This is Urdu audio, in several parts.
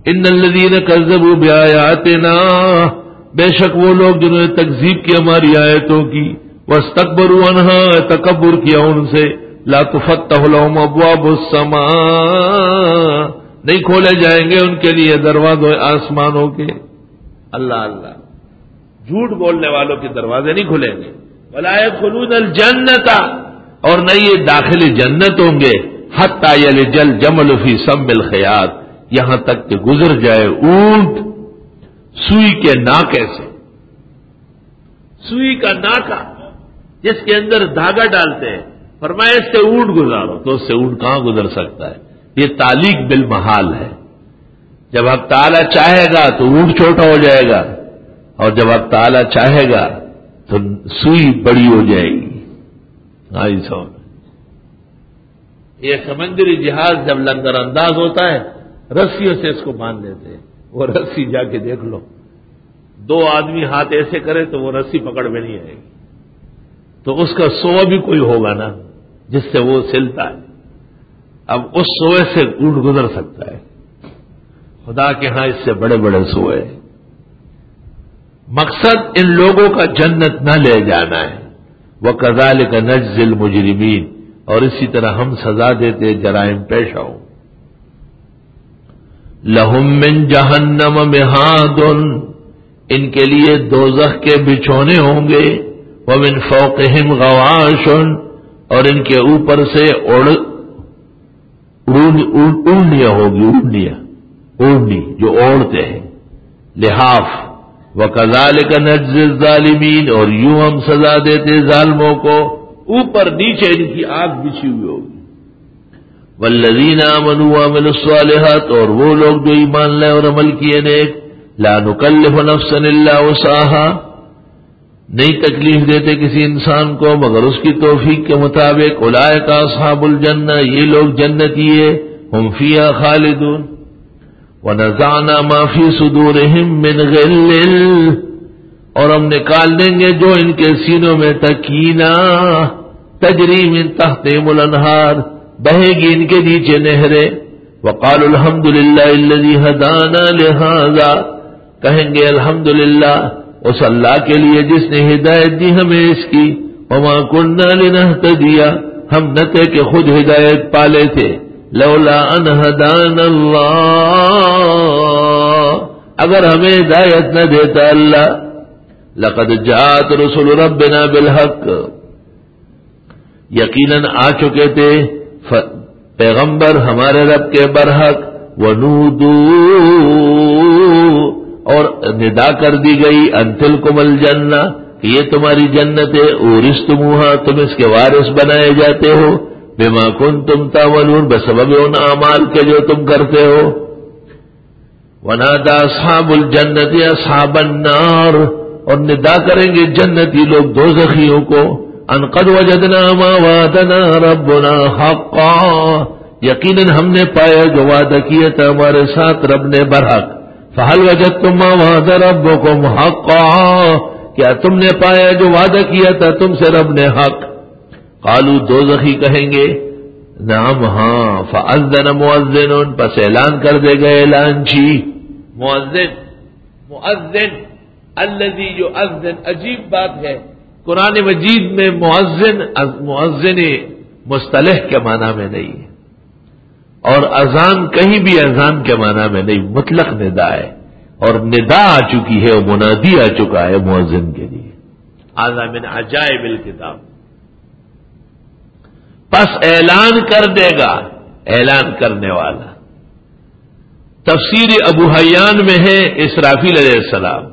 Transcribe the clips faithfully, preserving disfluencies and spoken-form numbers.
ان الذین کذبوا بآیاتنا، بے شک وہ لوگ جنہوں نے تکذیب کی ہماری آیتوں کی، واستکبروا عنہا، تکبر کیا ان سے، لا تفتح لهم ابواب السماء، نہیں کھولے جائیں گے ان کے لیے دروازے آسمانوں کے۔ اللہ اللہ، جھوٹ بولنے والوں کے دروازے نہیں کھلیں گے۔ ولا يدخلون الجنۃ، اور نہ یہ داخل جنت ہوں گے، حتی یلج الجمل فی سم الخیاط، یہاں تک کہ گزر جائے اونٹ سوئی کے ناکے سے۔ سوئی کا ناکا جس کے اندر دھاگا ڈالتے ہیں، فرمایا اس سے اونٹ گزارو، تو اس سے اونٹ کہاں گزر سکتا ہے؟ یہ تعلیق بالمحال ہے۔ جب حق تعالی چاہے گا تو اونٹ چھوٹا ہو جائے گا، اور جب حق تعالی چاہے گا تو سوئی بڑی ہو جائے گی۔ آئی سو یہ سمندری جہاز جب لنگر انداز ہوتا ہے، رسیوں سے اس کو باندھ لیتے ہیں، وہ رسی جا کے دیکھ لو، دو آدمی ہاتھ ایسے کرے تو وہ رسی پکڑ میں نہیں آئے گی، تو اس کا سوا بھی کوئی ہوگا نا جس سے وہ سلتا ہے۔ اب اس سوئے سے اونٹ گزر سکتا ہے، خدا کے ہاں اس سے بڑے بڑے سوئے۔ مقصد ان لوگوں کا جنت نہ لے جانا ہے۔ وَكَذَلِكَ نَجْزِي الْمُجْرِمِينَ، اور اسی طرح ہم سزا دیتے جرائم پیشاؤں۔ لَهُم مِّن جَهَنَّمَ مِهَادٌ، ان کے لیے دوزخ کے بچھونے ہوں گے، وَمِن فَوْقِهِمْ غَوَاشٌ، اور ان کے اوپر سے اڑنیاں ہوگی، اڑنیاں اڑنی جو اوڑھتے ہیں، لحاف۔ وَكَذَلِكَ نَجْزِي الظَّالِمِينَ، اور یوں ہم سزا دیتے ظالموں کو، اوپر نیچے ان کی آگ بچھی ہوئی ہوگی۔ وَالَّذِينَ آمَنُوا وَعَمِلُوا الصَّالِحَاتِ، اور وہ لوگ جو ایمان لائے اور عمل کیے نیک، لَا نُكَلِّفُ نَفْسًا إِلَّا وُسْعَهَا، نہیں تکلیف دیتے کسی انسان کو مگر اس کی توفیق کے مطابق۔ اولئک اصحاب الجنہ، یہ لوگ جنتی ہے، ہم فیہا خالدون۔ وَنَزَعْنَا مَا فِي صُدُورِهِم مِّنْ غِلٍّ، اور ہم نکال دیں گے جو ان کے سینوں میں تکینہ، تجری من تحتہم الانہار، بہے گی ان کے نیچے نہریں۔ وَقَالُوا الْحَمْدُ لِلَّهِ الَّذِي هَدَانَا لِهَذَا، کہیں گے الحمدللہ اس اللہ کے لیے جس نے ہدایت دی ہمیں اس کی۔ وَمَا كُنَّا لِنَهْتَدِيَ، ہم نہ تھے کہ خود ہدایت پالے تھے، لولا ان ہدانا اللہ، اگر ہمیں ہدایت نہ دیتا اللہ۔ لقد جاءت رسل ربنا بالحق، یقیناً آ چکے تھے پیغمبر ہمارے رب کے برحق۔ ونودوا، اور ندا کر دی گئی، ان تلکم الجنہ، کہ یہ تمہاری جنت ہے، اورثتموہا، تم اس کے وارث بنائے جاتے ہو، بما کنتم تعملون، بسبب ان اعمال کے جو تم کرتے ہو۔ ونادى اصحاب الجنت اصحاب النار، اور ندا کریں گے جنتی لوگ دوزخیوں کو، ان قد وجدنا ما وعدنا ربنا حقا، یقیناً ہم نے پایا جو وعدہ کیا تھا ہمارے ساتھ رب نے برحق۔ فهل وجدتم ما وعد ربكم حقا، کیا تم نے پایا جو وعدہ کیا تھا تم سے رب نے حق؟ قالوا دوزخی کہیں گے نعم ہاں۔ فأذن مؤذن، پس اعلان کر دے گا اعلان چی، مؤذن مؤذن الذی یؤذن، عجیب بات ہے قرآن مجید میں مؤذن مؤذن مصطلح کے معنی میں نہیں ہے، اور اذان کہیں بھی اذان کے معنی میں نہیں، مطلق ندا ہے، اور ندا آ چکی ہے اور منادی آ چکا ہے مؤذن کے لیے۔ ھذا من عجائب الکتاب، پس اعلان کر دے گا، اعلان کرنے والا۔ تفسیر ابو حیان میں ہے اسرافیل علیہ السلام،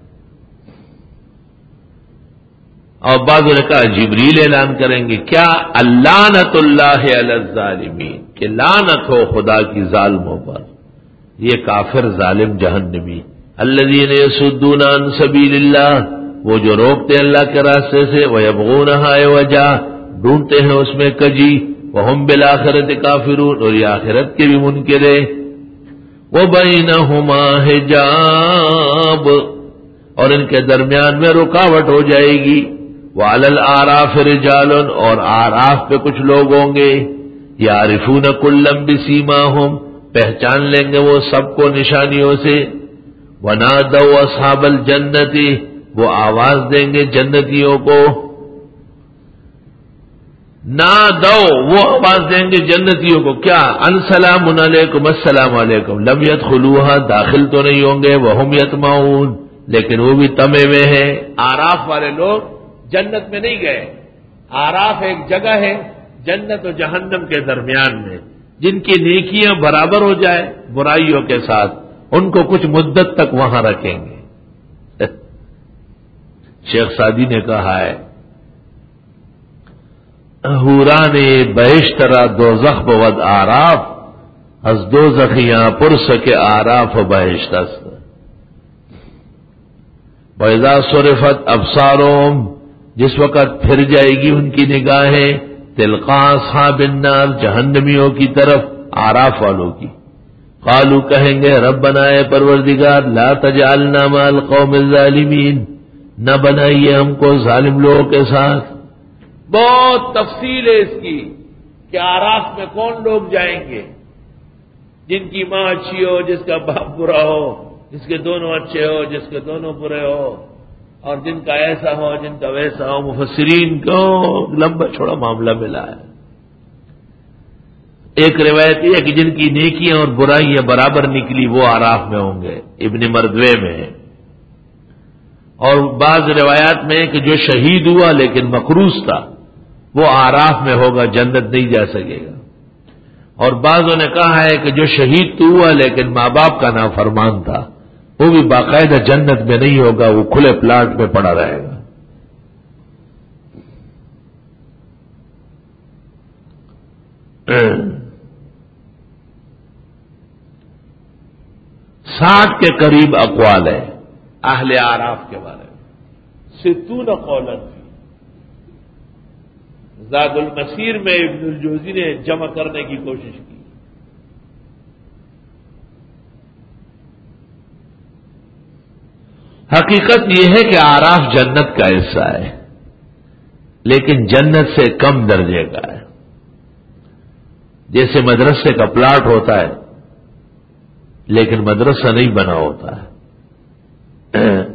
اور بعض نے کہا جبریل اعلان کریں گے۔ کیا اللعنۃ اللہ علی الظالمین، کہ لعنت ہو خدا کی ظالموں پر، یہ کافر ظالم جہنمی۔ الذین یصدون عن سبیل اللہ، وہ جو روکتے اللہ کے راستے سے، ویبغونہا عوجا، ڈھونڈتے ہیں اس میں کجی، وہم بالآخرۃ کافرون، اور یہ آخرت کے بھی منکر ہے۔ وبینہما حجاب، اور ان کے درمیان میں رکاوٹ ہو جائے گی۔ وعلی الاعراف رجال، اور اعراف پہ کچھ لوگ ہوں گے، یعرفون کلا بسیماہم، پہچان لیں گے وہ سب کو نشانیوں سے. وَنَادَوْا أَصْحَابَ الْجَنَّةِ وہ آواز دیں گے جنتیوں کو. نَادَوْا وہ آواز دیں گے جنتیوں کو کیا؟ ان سلام علیکم السلام علیکم لم يدخلوها داخل تو نہیں ہوں گے وهم يطمعون لیکن وہ بھی تمے میں ہیں. آراف والے لوگ جنت میں نہیں گئے. آراف ایک جگہ ہے جنت و جہنم کے درمیان میں، جن کی نیکیاں برابر ہو جائے برائیوں کے ساتھ ان کو کچھ مدت تک وہاں رکھیں گے. شیخ سعدی نے کہا ہے حوران بہشترا دوزخ بود آراف از دوزخیاں پرس کے آراف بہشت است. وَإِذَا صُرِفَتْ أَبْصَارُهُمْ جس وقت پھر جائے گی ان کی نگاہیں تلقاء اصحاب النار جہنمیوں کی طرف آراف والوں کی. قالوا کہیں گے ربنا اے پروردگار لا تجعلنا مع القوم الظالمین نہ بنائیے ہم کو ظالم لوگوں کے ساتھ. بہت تفصیل ہے اس کی کہ آراف میں کون لوگ جائیں گے. جن کی ماں اچھی ہو، جس کا باپ برا ہو، جس کے دونوں اچھے ہو، جس کے دونوں برے ہو، اور جن کا ایسا ہو جن کا ویسا ہو. مفسرین کو لمبا چھوڑا معاملہ ملا ہے. ایک روایت یہ ہے کہ جن کی نیکیاں اور برائیاں برابر نکلی وہ آراف میں ہوں گے، ابن مردوے میں ہے. اور بعض روایات میں کہ جو شہید ہوا لیکن مقروض تھا وہ آراف میں ہوگا، جنت نہیں جا سکے گا. اور بعضوں نے کہا ہے کہ جو شہید تو ہوا لیکن ماں باپ کا نافرمان تھا وہ بھی باقاعدہ جنت میں نہیں ہوگا، وہ کھلے پلاٹ میں پڑا رہے گا. ساٹھ کے قریب اقوال ہے اہل آراف کے بارے میں. ستون قولا زاد المسیر میں ابن الجوزی نے جمع کرنے کی کوشش کی. حقیقت یہ ہے کہ آراف جنت کا حصہ ہے لیکن جنت سے کم درجے کا ہے. جیسے مدرسے کا پلاٹ ہوتا ہے لیکن مدرسہ نہیں بنا ہوتا ہے.